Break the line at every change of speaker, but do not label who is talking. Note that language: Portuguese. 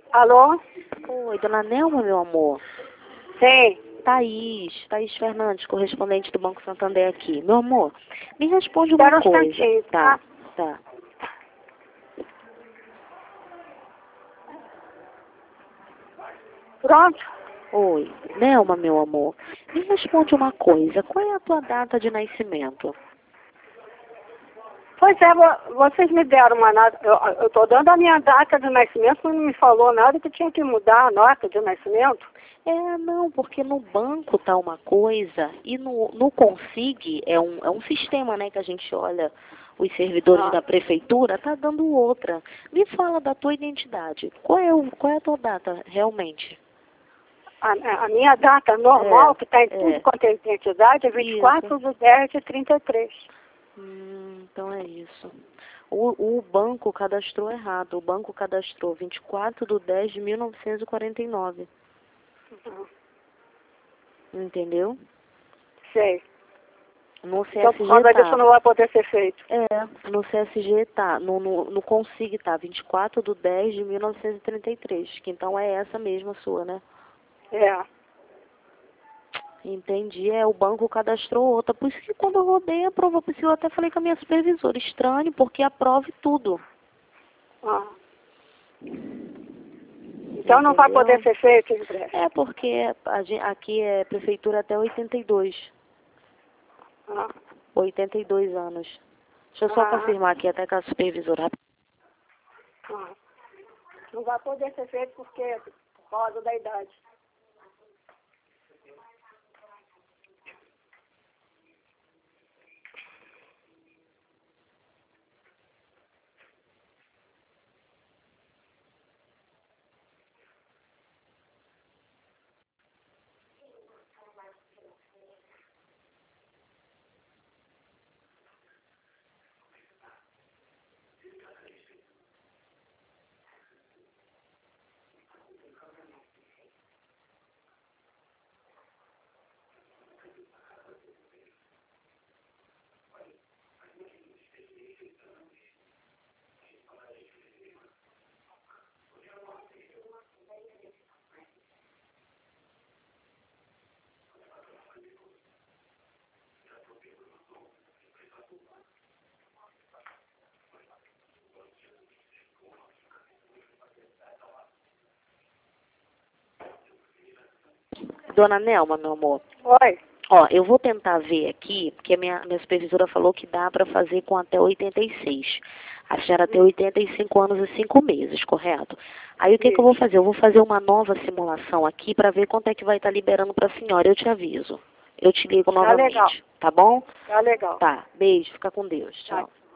Alô?
Oi, dona Nelma, meu amor.
Sim.
Thaís Fernandes, correspondente do Banco Santander aqui. Meu amor, me responde uma
Espera um
coisa.
instantinho,
Tá,
tá?
tá.
Pronto?
Oi, Nelma, meu amor, me responde uma coisa. Qual é a tua data de nascimento?
Pois é, vocês me deram uma nota. Eu estou dando a minha data de nascimento, mas não me falou nada que tinha que mudar a nota de nascimento.
Não, porque no banco tá uma coisa e no Consig é um sistema, né, que a gente olha os servidores da prefeitura, tá dando outra. Me fala da tua identidade. Qual é a tua data, realmente?
A minha data normal, que está em tudo quanto é identidade, é 24/10/33.
Então é isso. O banco cadastrou errado. O banco cadastrou 24/10/1949. Entendeu?
Sei.
No CSG
Então, por causa disso não vai poder ser feito.
No CSG tá. No Consig tá 24/10/1933. Que então é essa mesma sua, né?
É.
Entendi. O banco cadastrou outra. Por isso que quando eu rodei a prova, por isso eu até falei com a minha supervisora. Estranho, porque aprove tudo.
Então não vai poder ser feito em breve.
Porque aqui é prefeitura até 82. 82 anos. Deixa eu só confirmar aqui até com a supervisora.
Não vai poder ser feito porque por causa da idade.
Dona Nelma, meu amor.
Oi.
Eu vou tentar ver aqui, porque a minha supervisora falou que dá para fazer com até 86. A senhora tem 85 anos e 5 meses, correto? Aí o que eu vou fazer? Eu vou fazer uma nova simulação aqui para ver quanto é que vai estar liberando para a senhora. Eu te aviso. Eu te ligo novamente.
Legal.
Tá bom?
Tá legal.
Tá. Beijo. Fica com Deus. Tchau.